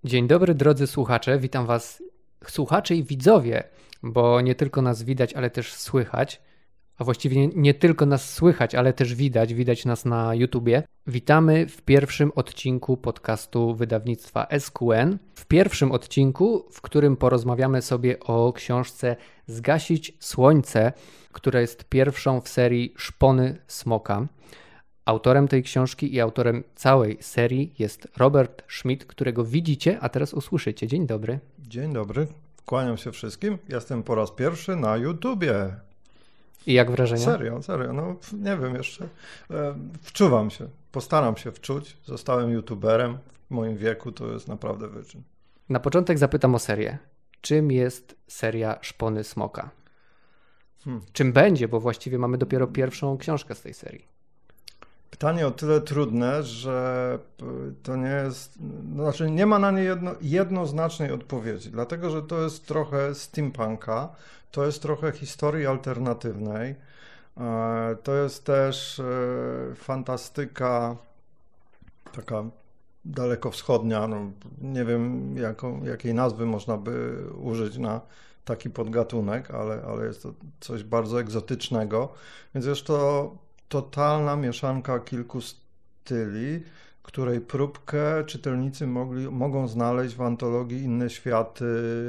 Dzień dobry drodzy słuchacze, witam was słuchacze i widzowie, bo nie tylko nas widać, ale też słychać, a właściwie nie tylko nas słychać, ale też widać nas na YouTubie. Witamy w pierwszym odcinku podcastu wydawnictwa SQN. W pierwszym odcinku, w którym porozmawiamy sobie o książce Zgasić Słońce, która jest pierwszą w serii Szpony Smoka. Autorem tej książki i autorem całej serii jest Robert Schmidt, którego widzicie, a teraz usłyszycie. Dzień dobry. Dzień dobry, kłaniam się wszystkim. Jestem po raz pierwszy na YouTubie. I jak wrażenia? Serio, no nie wiem jeszcze. Wczuwam się, postaram się wczuć. Zostałem YouTuberem. W moim wieku to jest naprawdę wyczyn. Na początek zapytam o serię. Czym jest seria Szpony Smoka? Czym będzie, bo właściwie mamy dopiero pierwszą książkę z tej serii. Pytanie o tyle trudne, że to nie jest, znaczy nie ma na nie jednoznacznej odpowiedzi, dlatego że to jest trochę steampunka, to jest trochę historii alternatywnej, to jest też fantastyka taka dalekowschodnia, no, nie wiem jakiej nazwy można by użyć na taki podgatunek, ale jest to coś bardzo egzotycznego, więc jest to totalna mieszanka kilku styli, której próbkę czytelnicy mogą znaleźć w antologii Inne Światy,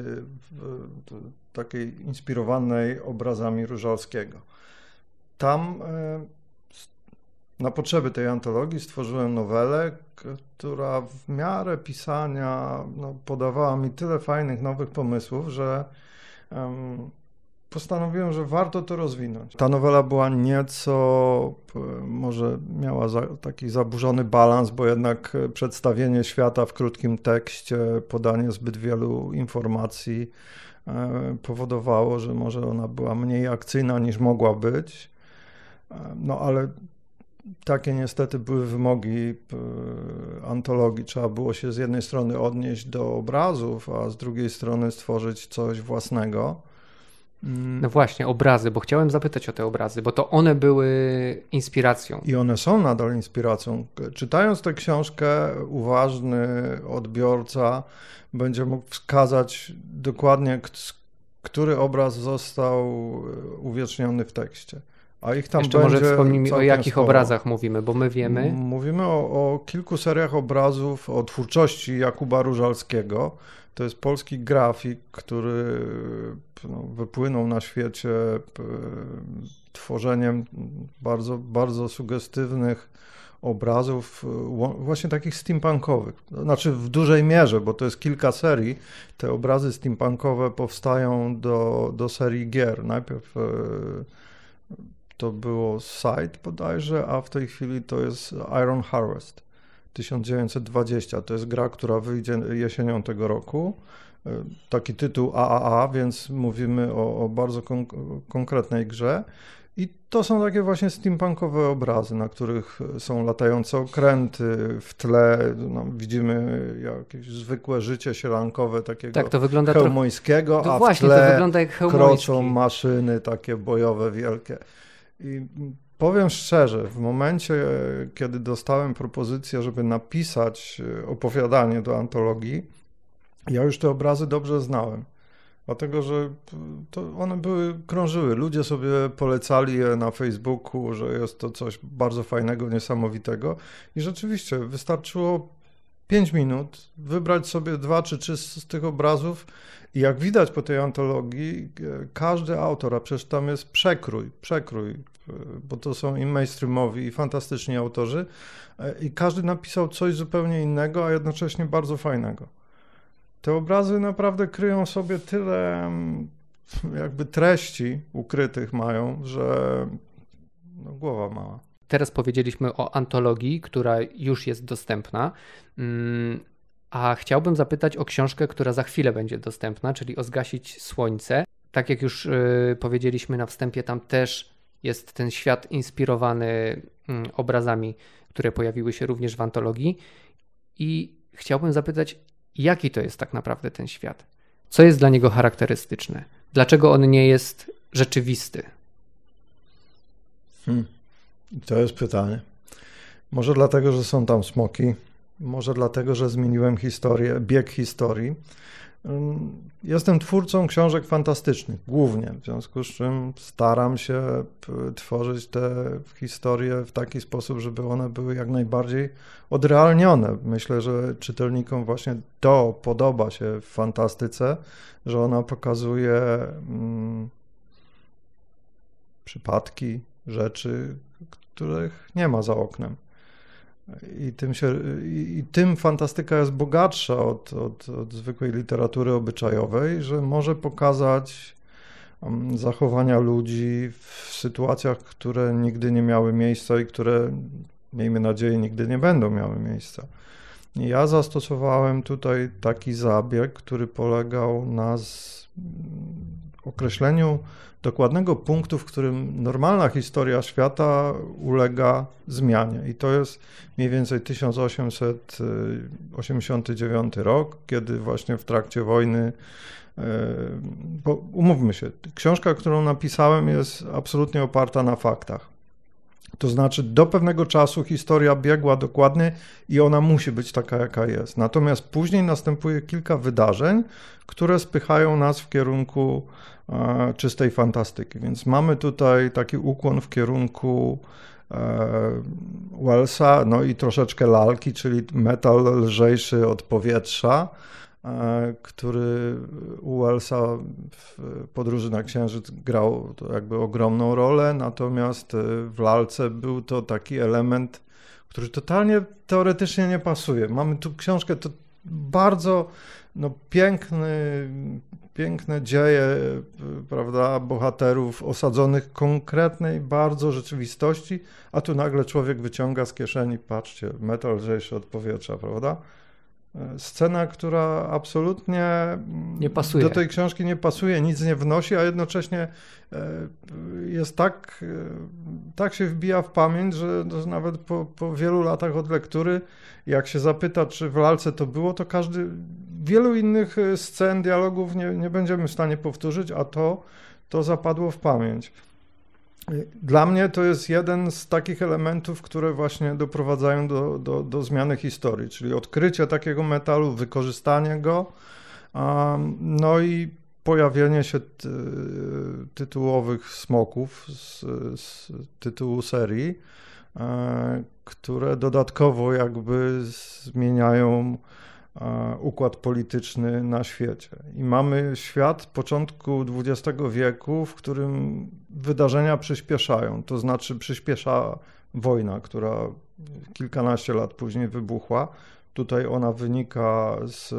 takiej inspirowanej obrazami Różalskiego. Tam na potrzeby tej antologii stworzyłem nowelę, która w miarę pisania podawała mi tyle fajnych, nowych pomysłów, że postanowiłem, że warto to rozwinąć. Ta nowela była nieco, może miała taki zaburzony balans, bo jednak przedstawienie świata w krótkim tekście, podanie zbyt wielu informacji powodowało, że może ona była mniej akcyjna niż mogła być. No ale takie niestety były wymogi antologii. Trzeba było się z jednej strony odnieść do obrazów, a z drugiej strony stworzyć coś własnego. No właśnie, obrazy, bo chciałem zapytać o te obrazy, bo to one były inspiracją. I one są nadal inspiracją. Czytając tę książkę, uważny odbiorca będzie mógł wskazać dokładnie, który obraz został uwieczniony w tekście. A ich tam jeszcze będzie może wspomnij mi, o jakich sporo. obrazach mówimy, bo my wiemy. Mówimy o kilku seriach obrazów o twórczości Jakuba Różalskiego. To jest polski grafik, który wypłynął na świecie tworzeniem bardzo, bardzo sugestywnych obrazów, właśnie takich steampunkowych. Znaczy w dużej mierze, bo to jest kilka serii. Te obrazy steampunkowe powstają do serii gier. Najpierw to było Sight bodajże, a w tej chwili to jest Iron Harvest 1920. To jest gra, która wyjdzie jesienią tego roku. Taki tytuł AAA, więc mówimy o bardzo konkretnej grze. I to są takie właśnie steampunkowe obrazy, na których są latające okręty, w tle widzimy jakieś zwykłe życie sielankowe takiego tak, to wygląda chełmońskiego, no a właśnie, w tle to wygląda jak kroczą maszyny takie bojowe wielkie. I powiem szczerze, w momencie, kiedy dostałem propozycję, żeby napisać opowiadanie do antologii, ja już te obrazy dobrze znałem. Dlatego, że to one krążyły. Ludzie sobie polecali je na Facebooku, że jest to coś bardzo fajnego, niesamowitego. I rzeczywiście wystarczyło 5 minut, wybrać sobie 2 czy 3 z tych obrazów i jak widać po tej antologii, każdy autor, a przecież tam jest przekrój, bo to są i mainstreamowi, i fantastyczni autorzy, i każdy napisał coś zupełnie innego, a jednocześnie bardzo fajnego. Te obrazy naprawdę kryją sobie tyle jakby treści ukrytych mają, że głowa mała. Teraz powiedzieliśmy o antologii, która już jest dostępna, a chciałbym zapytać o książkę, która za chwilę będzie dostępna, czyli o Zgasić Słońce. Tak jak już powiedzieliśmy na wstępie, tam też jest ten świat inspirowany obrazami, które pojawiły się również w antologii i chciałbym zapytać, jaki to jest tak naprawdę ten świat? Co jest dla niego charakterystyczne? Dlaczego on nie jest rzeczywisty? To jest pytanie. Może dlatego, że są tam smoki, może dlatego, że zmieniłem bieg historii. Jestem twórcą książek fantastycznych, głównie, w związku z czym staram się tworzyć te historie w taki sposób, żeby one były jak najbardziej odrealnione. Myślę, że czytelnikom właśnie to podoba się w fantastyce, że ona pokazuje przypadki, rzeczy, których nie ma za oknem. I tym fantastyka jest bogatsza od zwykłej literatury obyczajowej, że może pokazać zachowania ludzi w sytuacjach, które nigdy nie miały miejsca i które, miejmy nadzieję, nigdy nie będą miały miejsca. I ja zastosowałem tutaj taki zabieg, który polegał na określeniu dokładnego punktu, w którym normalna historia świata ulega zmianie. I to jest mniej więcej 1889 rok, kiedy właśnie w trakcie wojny, bo umówmy się, książka, którą napisałem, jest absolutnie oparta na faktach. To znaczy do pewnego czasu historia biegła dokładnie i ona musi być taka, jaka jest. Natomiast później następuje kilka wydarzeń, które spychają nas w kierunku czystej fantastyki. Więc mamy tutaj taki ukłon w kierunku Wellsa, no i troszeczkę lalki, czyli metal lżejszy od powietrza, który u Wellsa w Podróży na Księżyc grał to jakby ogromną rolę, natomiast w lalce był to taki element, który totalnie teoretycznie nie pasuje. Mamy tu książkę, to bardzo piękne dzieje, prawda, bohaterów osadzonych konkretnej bardzo rzeczywistości, a tu nagle człowiek wyciąga z kieszeni, patrzcie, metal lżejszy od powietrza, prawda? Scena, która absolutnie nie pasuje. Do tej książki nie pasuje, nic nie wnosi, a jednocześnie jest tak się wbija w pamięć, że nawet po wielu latach od lektury, jak się zapyta, czy w lalce to było, to wielu innych scen, dialogów nie będziemy w stanie powtórzyć, a to zapadło w pamięć. Dla mnie to jest jeden z takich elementów, które właśnie doprowadzają do zmiany historii, czyli odkrycie takiego metalu, wykorzystanie go, no i pojawienie się tytułowych smoków z tytułu serii, które dodatkowo jakby zmieniają układ polityczny na świecie. I mamy świat początku XX wieku, w którym wydarzenia przyspieszają, to znaczy przyspiesza wojna, która kilkanaście lat później wybuchła. Tutaj ona wynika z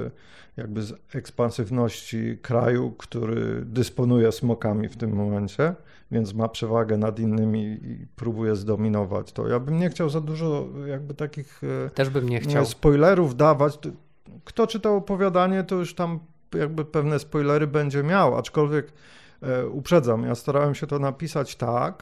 ekspansywności kraju, który dysponuje smokami w tym momencie, więc ma przewagę nad innymi i próbuje zdominować to. Ja bym nie chciał za dużo takich też bym nie chciał spoilerów dawać. Kto czytał opowiadanie, to już tam pewne spoilery będzie miał, aczkolwiek uprzedzam, ja starałem się to napisać tak,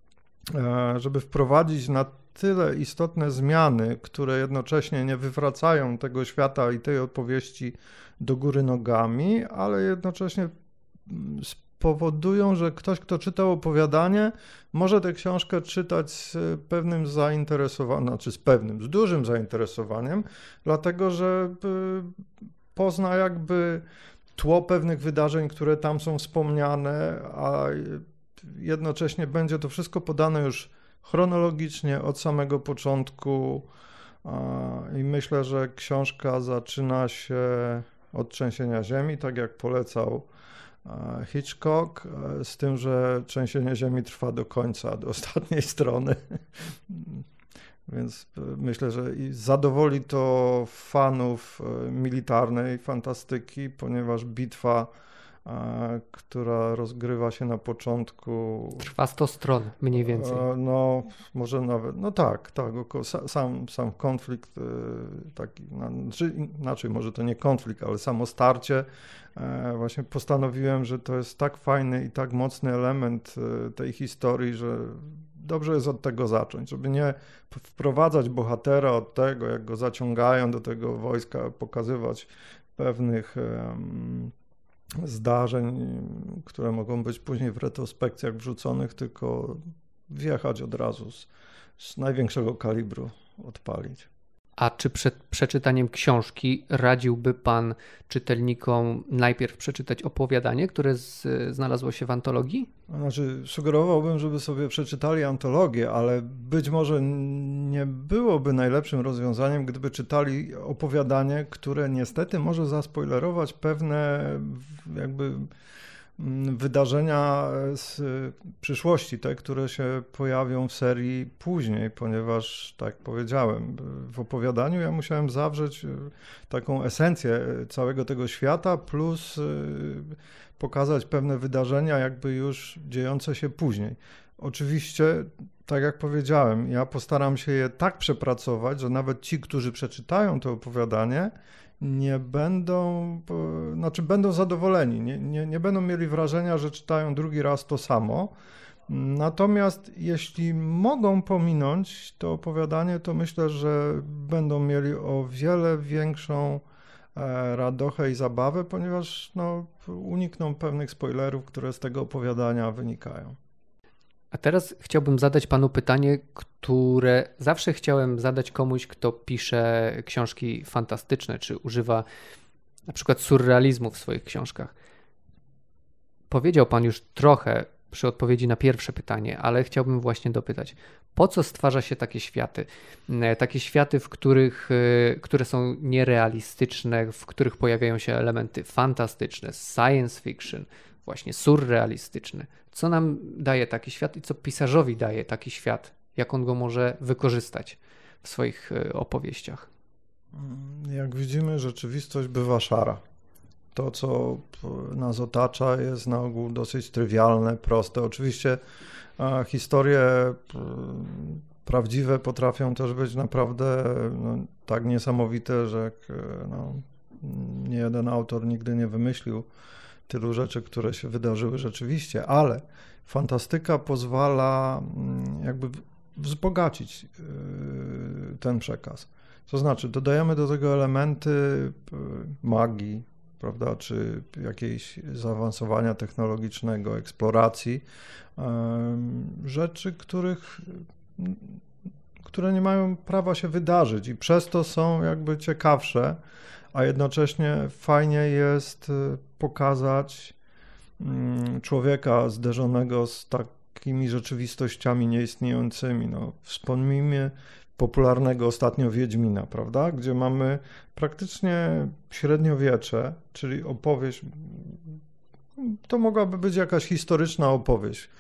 żeby wprowadzić na tyle istotne zmiany, które jednocześnie nie wywracają tego świata i tej opowieści do góry nogami, ale jednocześnie powodują, że ktoś, kto czytał opowiadanie, może tę książkę czytać z pewnym zainteresowaniem, z dużym zainteresowaniem, dlatego że pozna tło pewnych wydarzeń, które tam są wspomniane, a jednocześnie będzie to wszystko podane już chronologicznie od samego początku i myślę, że książka zaczyna się od trzęsienia ziemi, tak jak polecał Hitchcock, z tym, że trzęsienie ziemi trwa do końca, do ostatniej strony. Więc myślę, że zadowoli to fanów militarnej fantastyki, ponieważ bitwa, która rozgrywa się na początku... Trwa 100 stron mniej więcej. No, może nawet, tak, sam konflikt, taki, inaczej może to nie konflikt, ale samo starcie, właśnie postanowiłem, że to jest tak fajny i tak mocny element tej historii, że dobrze jest od tego zacząć, żeby nie wprowadzać bohatera od tego, jak go zaciągają do tego wojska, pokazywać pewnych zdarzeń, które mogą być później w retrospekcjach wrzuconych, tylko wjechać od razu z największego kalibru, odpalić. A czy przed przeczytaniem książki radziłby Pan czytelnikom najpierw przeczytać opowiadanie, które znalazło się w antologii? Znaczy, sugerowałbym, żeby sobie przeczytali antologię, ale być może nie byłoby najlepszym rozwiązaniem, gdyby czytali opowiadanie, które niestety może zaspoilerować pewne jakby wydarzenia z przyszłości, te, które się pojawią w serii później, ponieważ, tak jak powiedziałem, w opowiadaniu ja musiałem zawrzeć taką esencję całego tego świata, plus pokazać pewne wydarzenia jakby już dziejące się później. Oczywiście, tak jak powiedziałem, ja postaram się je tak przepracować, że nawet ci, którzy przeczytają to opowiadanie, nie będą, znaczy będą zadowoleni, nie będą mieli wrażenia, że czytają drugi raz to samo. Natomiast jeśli mogą pominąć to opowiadanie, to myślę, że będą mieli o wiele większą radochę i zabawę, ponieważ unikną pewnych spoilerów, które z tego opowiadania wynikają. A teraz chciałbym zadać Panu pytanie, które zawsze chciałem zadać komuś, kto pisze książki fantastyczne, czy używa na przykład surrealizmu w swoich książkach. Powiedział Pan już trochę przy odpowiedzi na pierwsze pytanie, ale chciałbym właśnie dopytać, po co stwarza się takie światy? Takie światy, które są nierealistyczne, w których pojawiają się elementy fantastyczne, science fiction, właśnie surrealistyczne. Co nam daje taki świat i co pisarzowi daje taki świat? Jak on go może wykorzystać w swoich opowieściach? Jak widzimy, rzeczywistość bywa szara. To, co nas otacza, jest na ogół dosyć trywialne, proste. Oczywiście historie prawdziwe potrafią też być naprawdę tak niesamowite, że nie jeden autor nigdy nie wymyślił tylu rzeczy, które się wydarzyły rzeczywiście, ale fantastyka pozwala jakby wzbogacić ten przekaz. To znaczy, dodajemy do tego elementy magii, prawda, czy jakiejś zaawansowania technologicznego, eksploracji, rzeczy, które nie mają prawa się wydarzyć i przez to są jakby ciekawsze, a jednocześnie fajnie jest pokazać człowieka zderzonego z takimi rzeczywistościami nieistniejącymi. Wspomnijmy popularnego ostatnio Wiedźmina, prawda? Gdzie mamy praktycznie średniowiecze, czyli opowieść, to mogłaby być jakaś historyczna opowieść.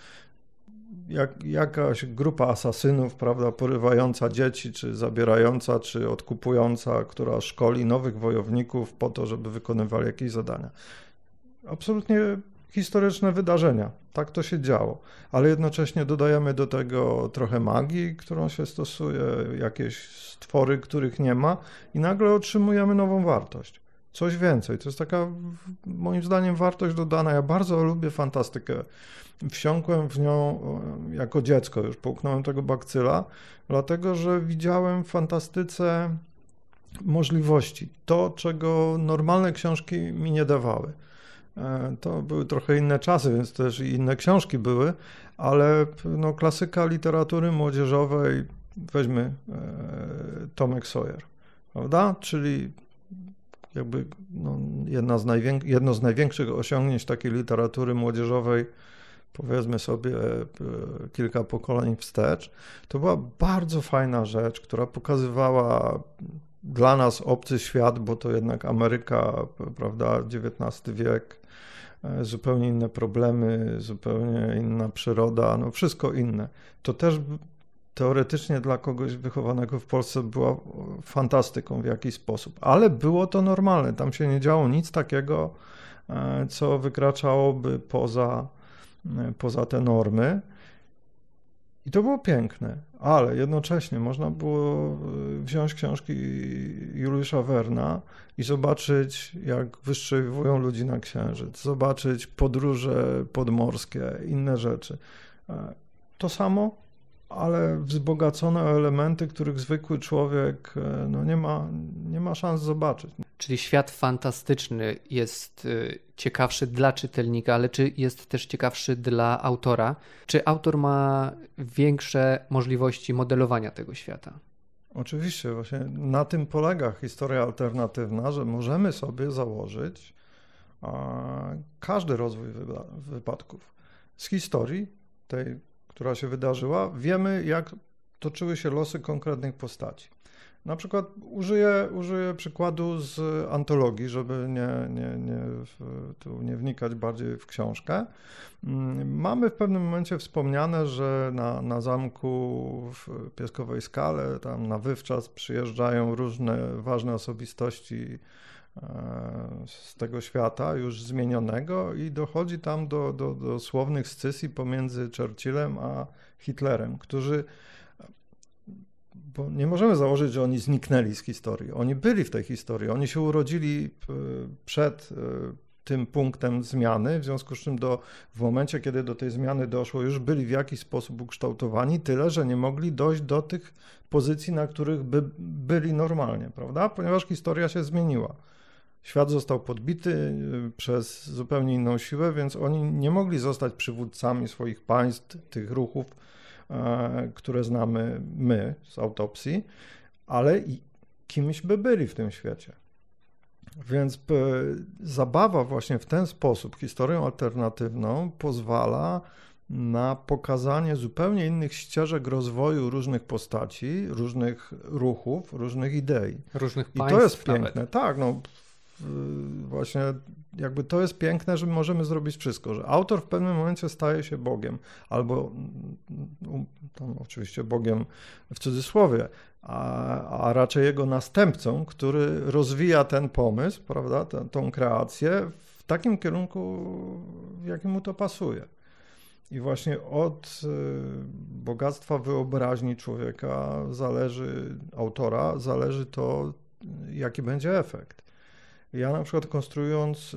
Jakaś grupa asasynów, prawda, porywająca dzieci, czy zabierająca, czy odkupująca, która szkoli nowych wojowników po to, żeby wykonywali jakieś zadania. Absolutnie historyczne wydarzenia, tak to się działo, ale jednocześnie dodajemy do tego trochę magii, którą się stosuje, jakieś stwory, których nie ma i nagle otrzymujemy nową wartość. Coś więcej, to jest taka moim zdaniem wartość dodana. Ja bardzo lubię fantastykę. Wsiąkłem w nią jako dziecko, już połknąłem tego bakcyla, dlatego że widziałem w fantastyce możliwości. To, czego normalne książki mi nie dawały. To były trochę inne czasy, więc też i inne książki były, ale klasyka literatury młodzieżowej, weźmy Tomek Sawyer, prawda? Czyli jakby jedno z największych osiągnięć takiej literatury młodzieżowej, powiedzmy sobie kilka pokoleń wstecz, to była bardzo fajna rzecz, która pokazywała dla nas obcy świat, bo to jednak Ameryka, prawda, XIX wiek, zupełnie inne problemy, zupełnie inna przyroda, wszystko inne. To też teoretycznie dla kogoś wychowanego w Polsce była fantastyką w jakiś sposób, ale było to normalne, tam się nie działo nic takiego, co wykraczałoby poza te normy. I to było piękne, ale jednocześnie można było wziąć książki Juliusza Werna i zobaczyć, jak wystrzeliwują ludzi na Księżyc, zobaczyć podróże podmorskie, inne rzeczy. To samo, ale wzbogacone o elementy, których zwykły człowiek nie ma szans zobaczyć. Czyli świat fantastyczny jest ciekawszy dla czytelnika, ale czy jest też ciekawszy dla autora? Czy autor ma większe możliwości modelowania tego świata? Oczywiście, właśnie na tym polega historia alternatywna, że możemy sobie założyć każdy rozwój wypadków. Z historii tej, która się wydarzyła, wiemy, jak toczyły się losy konkretnych postaci. Na przykład użyję przykładu z antologii, żeby nie wnikać bardziej w książkę. Mamy w pewnym momencie wspomniane, że na zamku w Pieskowej Skale, tam na wywczas przyjeżdżają różne ważne osobistości z tego świata już zmienionego i dochodzi tam do słownych scysji pomiędzy Churchillem a Hitlerem, którzy, bo nie możemy założyć, że oni zniknęli z historii. Oni byli w tej historii, oni się urodzili przed tym punktem zmiany, w związku z czym w momencie, kiedy do tej zmiany doszło, już byli w jakiś sposób ukształtowani, tyle, że nie mogli dojść do tych pozycji, na których byli normalnie, prawda? Ponieważ historia się zmieniła. Świat został podbity przez zupełnie inną siłę, więc oni nie mogli zostać przywódcami swoich państw, tych ruchów, które znamy my z autopsji, ale i kimś by byli w tym świecie. Więc zabawa właśnie w ten sposób, historią alternatywną, pozwala na pokazanie zupełnie innych ścieżek rozwoju różnych postaci, różnych ruchów, różnych idei. Różnych I państw to jest piękne. nawet. Tak, no właśnie jakby to jest piękne, że możemy zrobić wszystko, że autor w pewnym momencie staje się Bogiem, albo tam oczywiście Bogiem w cudzysłowie, a raczej jego następcą, który rozwija ten pomysł, prawda, tą kreację w takim kierunku, w jakim mu to pasuje. I właśnie od bogactwa wyobraźni człowieka autora zależy to, jaki będzie efekt. Ja na przykład konstruując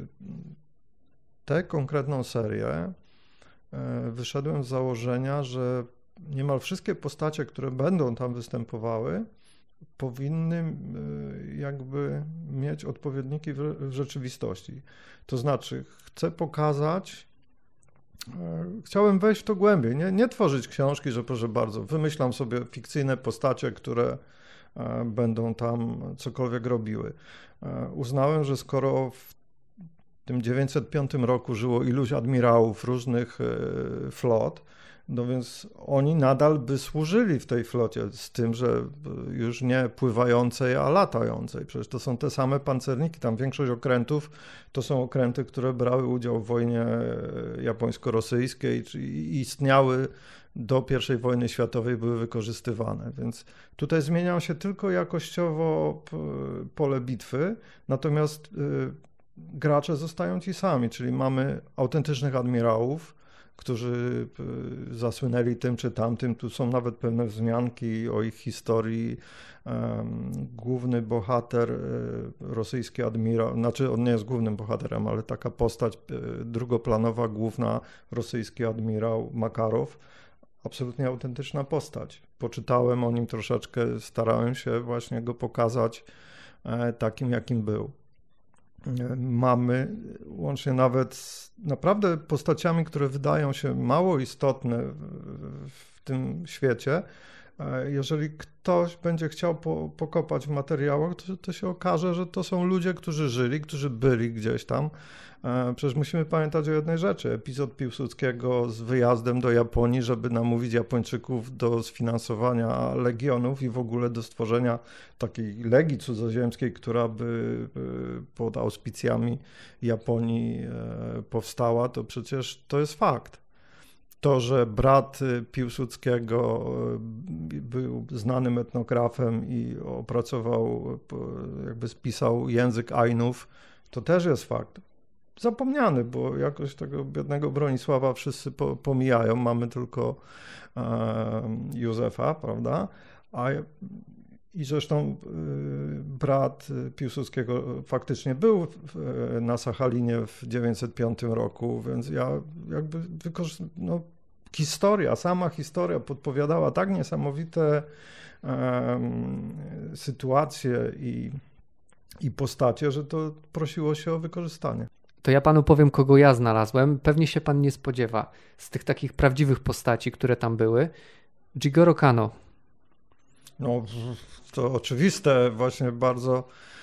tę konkretną serię, wyszedłem z założenia, że niemal wszystkie postacie, które będą tam występowały, powinny jakby mieć odpowiedniki w rzeczywistości. To znaczy, chcę pokazać, chciałem wejść w to głębiej, nie tworzyć książki, że proszę bardzo, wymyślam sobie fikcyjne postacie, które będą tam cokolwiek robiły. Uznałem, że skoro w tym 905 roku żyło iluś admirałów różnych flot, no więc oni nadal by służyli w tej flocie, z tym, że już nie pływającej, a latającej. Przecież to są te same pancerniki, tam większość okrętów to są okręty, które brały udział w wojnie japońsko-rosyjskiej i istniały do I wojny światowej, były wykorzystywane. Więc tutaj zmienia się tylko jakościowo pole bitwy, natomiast gracze zostają ci sami, czyli mamy autentycznych admirałów, którzy zasłynęli tym czy tamtym. Tu są nawet pewne wzmianki o ich historii. Główny bohater, rosyjski admirał, znaczy on nie jest głównym bohaterem, ale taka postać drugoplanowa, główna, rosyjski admirał Makarow. Absolutnie autentyczna postać. Poczytałem o nim troszeczkę, starałem się właśnie go pokazać takim, jakim był. Mamy łącznie nawet z naprawdę postaciami, które wydają się mało istotne w tym świecie. Jeżeli ktoś będzie chciał pokopać w materiałach, to się okaże, że to są ludzie, którzy żyli, którzy byli gdzieś tam. Przecież musimy pamiętać o jednej rzeczy. Epizod Piłsudskiego z wyjazdem do Japonii, żeby namówić Japończyków do sfinansowania legionów i w ogóle do stworzenia takiej legii cudzoziemskiej, która by pod auspicjami Japonii powstała, to przecież to jest fakt. To, że brat Piłsudskiego był znanym etnografem i opracował, jakby spisał język Ainów, to też jest fakt. Zapomniany, bo jakoś tego biednego Bronisława wszyscy pomijają, mamy tylko Józefa, prawda? I zresztą brat Piłsudskiego faktycznie był na Sachalinie w 905 roku, więc ja jakby sama historia podpowiadała tak niesamowite sytuacje i postacie, że to prosiło się o wykorzystanie. To ja panu powiem, kogo ja znalazłem. Pewnie się pan nie spodziewa. Z tych takich prawdziwych postaci, które tam były. Jigoro Kano. No, to oczywiste, właśnie bardzo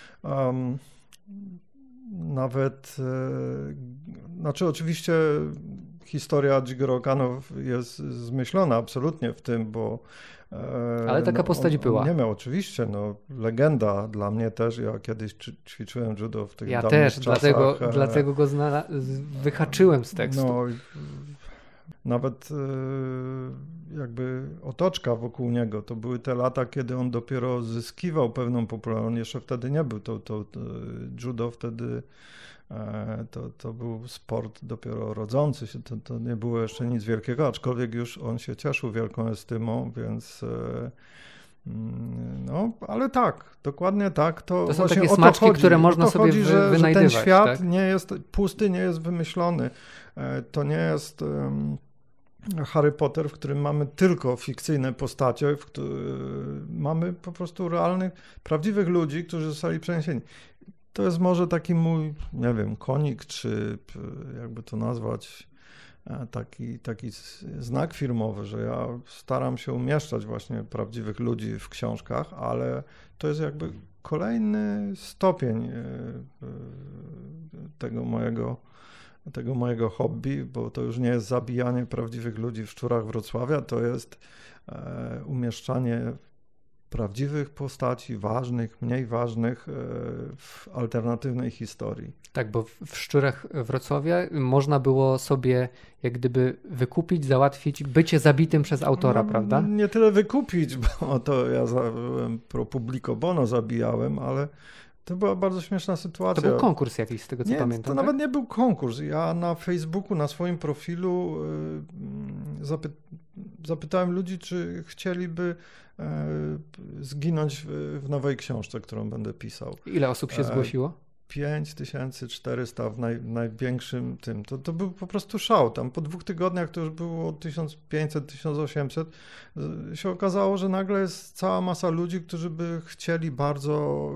nawet, znaczy oczywiście historia Jigoro Kano jest zmyślona absolutnie w tym, bo Ale taka postać była. On nie miał, oczywiście, no, legenda dla mnie też, ja kiedyś ćwiczyłem judo w tych Ja dawnych też, czasach. dlatego go wyhaczyłem z tekstu. No, nawet jakby otoczka wokół niego, to były te lata, kiedy on dopiero zyskiwał pewną popularność, on jeszcze wtedy nie był, to judo wtedy to był sport dopiero rodzący się, to nie było jeszcze nic wielkiego, aczkolwiek już on się cieszył wielką estymą, więc no, ale tak, dokładnie tak. To są takie smaczki, które można sobie wynajdywać. Że ten świat tak? nie jest pusty, nie jest wymyślony. To nie jest Harry Potter, w którym mamy tylko fikcyjne postacie, mamy po prostu realnych, prawdziwych ludzi, którzy zostali przeniesieni. To jest może taki mój, nie wiem, konik, czy jakby to nazwać, taki znak firmowy, że ja staram się umieszczać właśnie prawdziwych ludzi w książkach, ale to jest jakby kolejny stopień tego mojego hobby, bo to już nie jest zabijanie prawdziwych ludzi w Szczurach Wrocławia, to jest umieszczanie prawdziwych postaci, ważnych, mniej ważnych w alternatywnej historii. Tak, bo w Szczurach Wrocławia można było sobie jak gdyby wykupić, załatwić bycie zabitym przez autora, prawda? Nie tyle wykupić, bo to ja byłem pro publico bono zabijałem, ale to była bardzo śmieszna sytuacja. To był konkurs jakiś, z tego co nie, pamiętam. To tak? nawet nie był konkurs. Ja na Facebooku, na swoim profilu zapytałem ludzi, czy chcieliby zginąć w nowej książce, którą będę pisał. Ile osób się zgłosiło? 5400 w największym tym. To był po prostu szał. Tam po 2 tygodniach to już było 1500-1800. Się okazało, że nagle jest cała masa ludzi, którzy by chcieli bardzo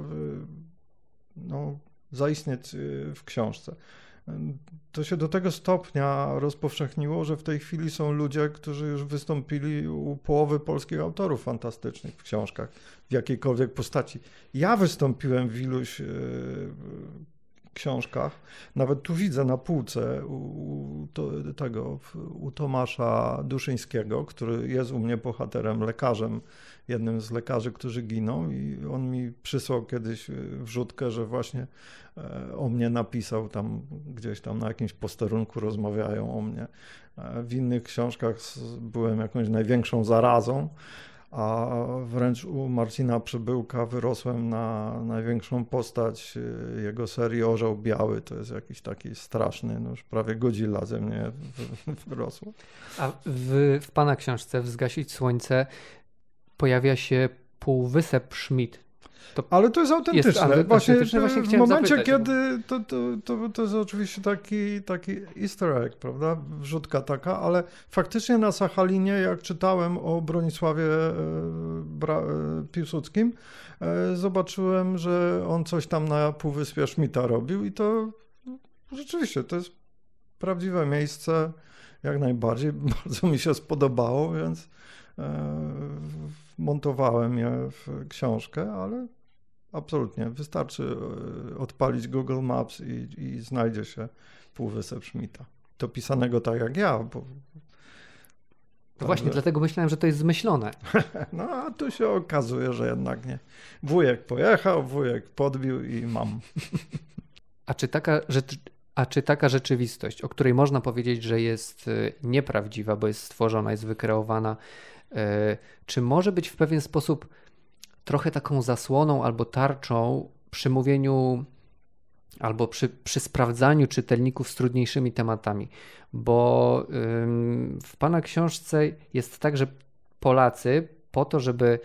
zaistnieć w książce. To się do tego stopnia rozpowszechniło, że w tej chwili są ludzie, którzy już wystąpili u połowy polskich autorów fantastycznych w książkach, w jakiejkolwiek postaci. Ja wystąpiłem w iluś książkach, nawet tu widzę na półce u Tomasza Duszyńskiego, który jest u mnie bohaterem, lekarzem, jednym z lekarzy, którzy giną, i on mi przysłał kiedyś wrzutkę, że właśnie o mnie napisał, tam gdzieś tam na jakimś posterunku rozmawiają o mnie. W innych książkach byłem jakąś największą zarazą, a wręcz u Marcina Przybyłka wyrosłem na największą postać jego serii Orzeł Biały. To jest jakiś taki straszny, no już prawie Godzilla ze mnie wyrosło. A w pana książce W Zgasić Słońce pojawia się półwysep Schmidt. Ale to jest autentyczne. Właśnie w momencie, zapytać, kiedy to jest oczywiście taki easter egg, prawda? Wrzutka taka, ale faktycznie na Sachalinie, jak czytałem o Bronisławie Piłsudskim, zobaczyłem, że on coś tam na Półwyspie Schmidta robił i to rzeczywiście to jest prawdziwe miejsce, jak najbardziej. Bardzo mi się spodobało, więc montowałem je w książkę, ale absolutnie, wystarczy odpalić Google Maps i znajdzie się Półwysep Schmidta. To pisanego tak jak ja. Właśnie, dlatego myślałem, że to jest zmyślone. No, a tu się okazuje, że jednak nie. Wujek pojechał, wujek podbił i mam. A czy taka rzeczywistość, o której można powiedzieć, że jest nieprawdziwa, bo jest stworzona, jest wykreowana, czy może być w pewien sposób trochę taką zasłoną albo tarczą przy mówieniu albo przy sprawdzaniu czytelników z trudniejszymi tematami? Bo w pana książce jest tak, że Polacy po to, żeby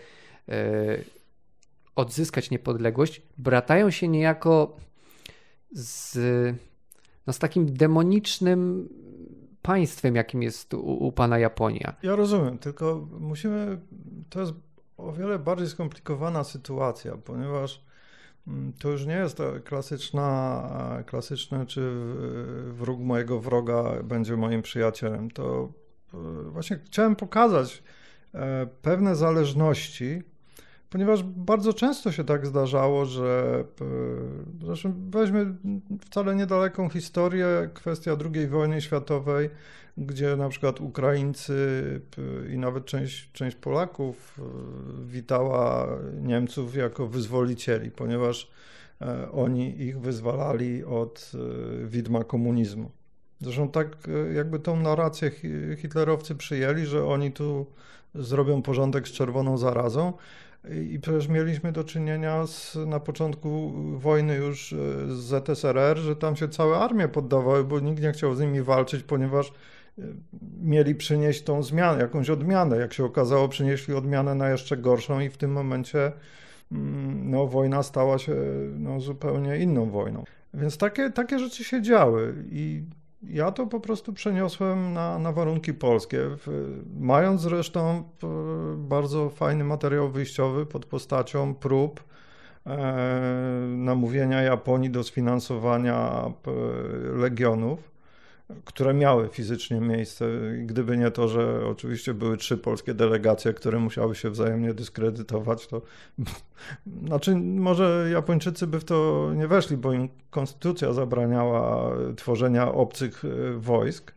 odzyskać niepodległość, bratają się niejako z takim demonicznym państwem, jakim jest u pana Japonia. Ja rozumiem, tylko to jest o wiele bardziej skomplikowana sytuacja, ponieważ to już nie jest klasyczne, czy wróg mojego wroga będzie moim przyjacielem. To właśnie chciałem pokazać pewne zależności ponieważ bardzo często się tak zdarzało, że zresztą weźmy wcale niedaleką historię, kwestia II wojny światowej, gdzie na przykład Ukraińcy i nawet część Polaków witała Niemców jako wyzwolicieli, ponieważ oni ich wyzwalali od widma komunizmu. Zresztą tak jakby tą narrację hitlerowcy przyjęli, że oni tu zrobią porządek z czerwoną zarazą i przecież mieliśmy do czynienia na początku wojny już z ZSRR, że tam się całe armie poddawały, bo nikt nie chciał z nimi walczyć, ponieważ mieli przynieść tą zmianę, jakąś odmianę. Jak się okazało, przynieśli odmianę na jeszcze gorszą i w tym momencie no, wojna stała się no, zupełnie inną wojną. Więc takie rzeczy się działy i ja to po prostu przeniosłem na warunki polskie, mając zresztą bardzo fajny materiał wyjściowy pod postacią prób namówienia Japonii do sfinansowania legionów, które miały fizycznie miejsce. Gdyby nie to, że oczywiście były 3 polskie delegacje, które musiały się wzajemnie dyskredytować, to znaczy może Japończycy by w to nie weszli, bo im konstytucja zabraniała tworzenia obcych wojsk.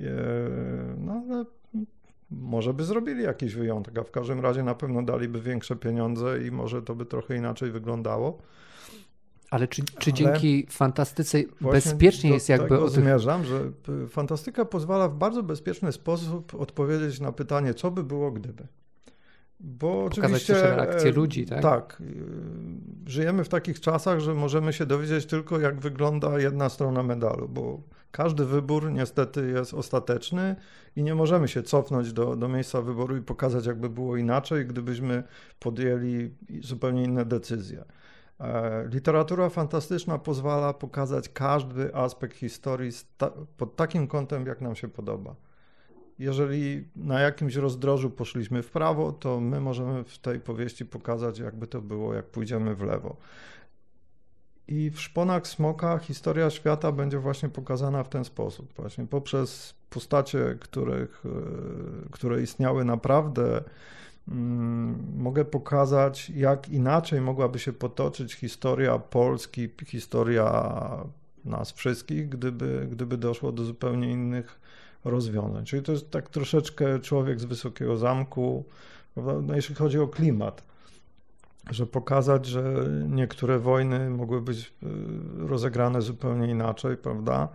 No ale może by zrobili jakiś wyjątek, a w każdym razie na pewno daliby większe pieniądze i może to by trochę inaczej wyglądało. Ale czy dzięki fantastyce bezpiecznie jest jakby... Do tego zmierzam, że fantastyka pozwala w bardzo bezpieczny sposób odpowiedzieć na pytanie, co by było gdyby. Bo Pokazać oczywiście też reakcję ludzi, tak? Tak. Żyjemy w takich czasach, że możemy się dowiedzieć tylko, jak wygląda jedna strona medalu, bo każdy wybór niestety jest ostateczny i nie możemy się cofnąć do miejsca wyboru i pokazać, jakby było inaczej, gdybyśmy podjęli zupełnie inne decyzje. Literatura fantastyczna pozwala pokazać każdy aspekt historii pod takim kątem, jak nam się podoba. Jeżeli na jakimś rozdrożu poszliśmy w prawo, to my możemy w tej powieści pokazać, jakby to było, jak pójdziemy w lewo. I w Szponach Smoka historia świata będzie właśnie pokazana w ten sposób, właśnie poprzez postacie, które istniały naprawdę. Mogę pokazać, jak inaczej mogłaby się potoczyć historia Polski, historia nas wszystkich, gdyby doszło do zupełnie innych rozwiązań. Czyli to jest tak troszeczkę Człowiek z Wysokiego Zamku, no, jeśli chodzi o klimat, że pokazać, że niektóre wojny mogły być rozegrane zupełnie inaczej, prawda?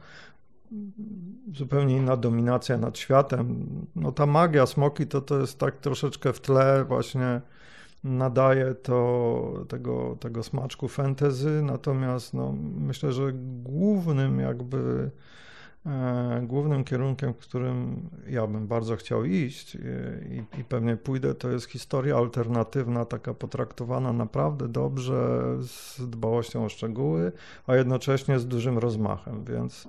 Zupełnie inna dominacja nad światem. No ta magia Smoki to jest tak troszeczkę w tle właśnie nadaje tego smaczku fantasy, natomiast no, myślę, że głównym kierunkiem, w którym ja bym bardzo chciał iść i pewnie pójdę, to jest historia alternatywna, taka potraktowana naprawdę dobrze, z dbałością o szczegóły, a jednocześnie z dużym rozmachem, więc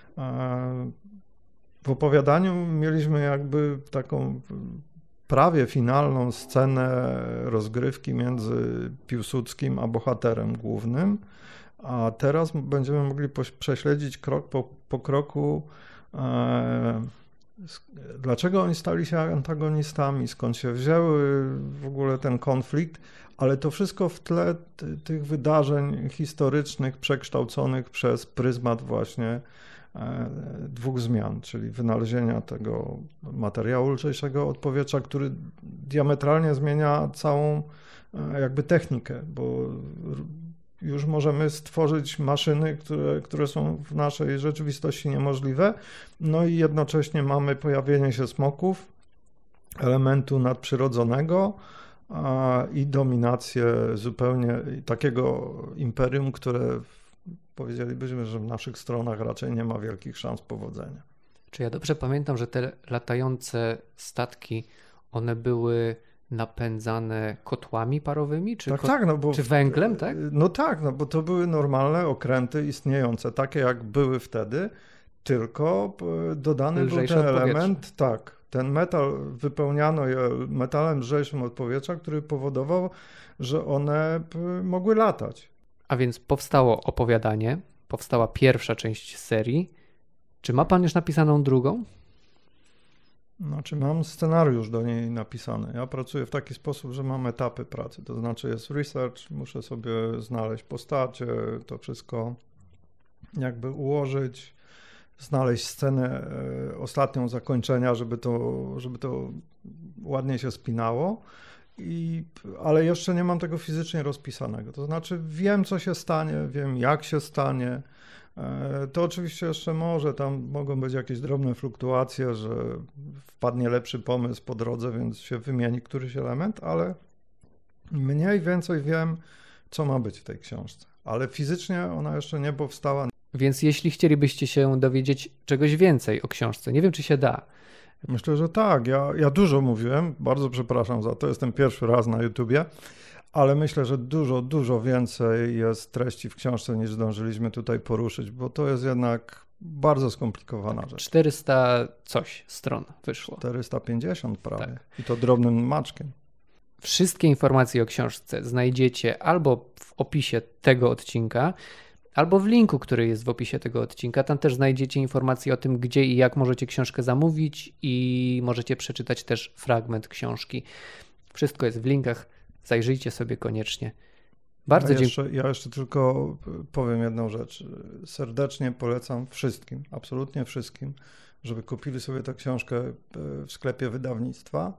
w opowiadaniu mieliśmy jakby taką prawie finalną scenę rozgrywki między Piłsudskim a bohaterem głównym, a teraz będziemy mogli prześledzić krok po kroku, dlaczego oni stali się antagonistami, skąd się wzięły w ogóle ten konflikt, ale to wszystko w tle tych wydarzeń historycznych przekształconych przez pryzmat właśnie 2 zmian, czyli wynalezienia tego materiału lżejszego od powietrza, który diametralnie zmienia całą jakby technikę, bo już możemy stworzyć maszyny, które są w naszej rzeczywistości niemożliwe, no i jednocześnie mamy pojawienie się smoków, elementu nadprzyrodzonego i dominację zupełnie takiego imperium, które powiedzielibyśmy, że w naszych stronach raczej nie ma wielkich szans powodzenia. Czy ja dobrze pamiętam, że te latające statki, one były napędzane kotłami parowymi? Czy, tak, no bo, czy węglem, tak? No tak, no bo to były normalne okręty istniejące, takie jak były wtedy, tylko dodany był ten element, tak, ten metal wypełniano je metalem lżejszym od powietrza, który powodował, że one mogły latać. A więc powstało opowiadanie, powstała pierwsza część serii. Czy ma pan już napisaną drugą? Znaczy mam scenariusz do niej napisany. Ja pracuję w taki sposób, że mam etapy pracy. To znaczy jest research, muszę sobie znaleźć postacie, to wszystko jakby ułożyć, znaleźć scenę ostatnią zakończenia, żeby to ładnie się spinało. Ale jeszcze nie mam tego fizycznie rozpisanego. To znaczy wiem, co się stanie, wiem, jak się stanie. To oczywiście jeszcze tam mogą być jakieś drobne fluktuacje, że wpadnie lepszy pomysł po drodze, więc się wymieni któryś element, ale mniej więcej wiem, co ma być w tej książce. Ale fizycznie ona jeszcze nie powstała. Więc jeśli chcielibyście się dowiedzieć czegoś więcej o książce, nie wiem, czy się da. Myślę, że tak. Ja dużo mówiłem, bardzo przepraszam za to, jestem pierwszy raz na YouTubie, ale myślę, że dużo więcej jest treści w książce, niż zdążyliśmy tutaj poruszyć, bo to jest jednak bardzo skomplikowana rzecz. 400 coś stron wyszło. 450 prawie. Tak. I to drobnym maczkiem. Wszystkie informacje o książce znajdziecie albo w opisie tego odcinka, albo w linku, który jest w opisie tego odcinka. Tam też znajdziecie informacje o tym, gdzie i jak możecie książkę zamówić i możecie przeczytać też fragment książki. Wszystko jest w linkach. Zajrzyjcie sobie koniecznie. Bardzo dziękuję. Ja jeszcze tylko powiem jedną rzecz. Serdecznie polecam wszystkim, absolutnie wszystkim, żeby kupili sobie tę książkę w sklepie wydawnictwa.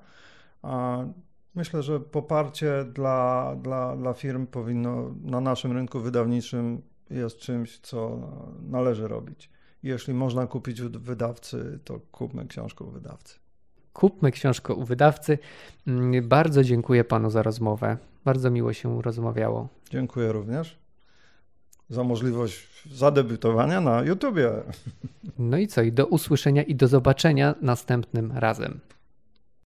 Myślę, że poparcie dla firm powinno na naszym rynku wydawniczym jest czymś, co należy robić. Jeśli można kupić u wydawcy, to kupmy książkę u wydawcy. Kupmy książkę u wydawcy. Bardzo dziękuję panu za rozmowę. Bardzo miło się rozmawiało. Dziękuję również za możliwość zadebiutowania na YouTubie. No i co? I do usłyszenia i do zobaczenia następnym razem.